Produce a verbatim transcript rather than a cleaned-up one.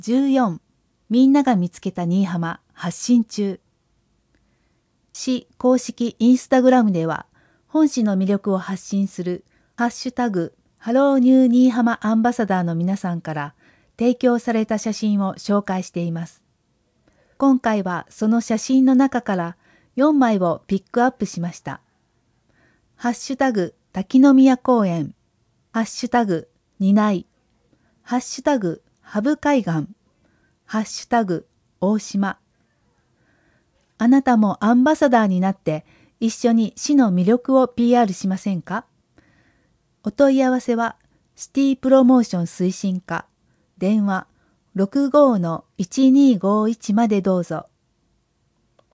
じゅうよん、みんなが見つけた新居浜発信中。市公式インスタグラムでは、本市の魅力を発信するハッシュタグハローニュー新居浜アンバサダーの皆さんから提供された写真を紹介しています。今回はその写真の中からよんまいをピックアップしました。ハッシュタグ滝宮公園、ハッシュタグ担い、ハッシュタグハブ海岸、ハッシュタグ大島。あなたもアンバサダーになって一緒に市の魅力を ピーアール しませんか？お問い合わせはシティプロモーション推進課、電話 ろくごーのいちにーごーいち までどうぞ。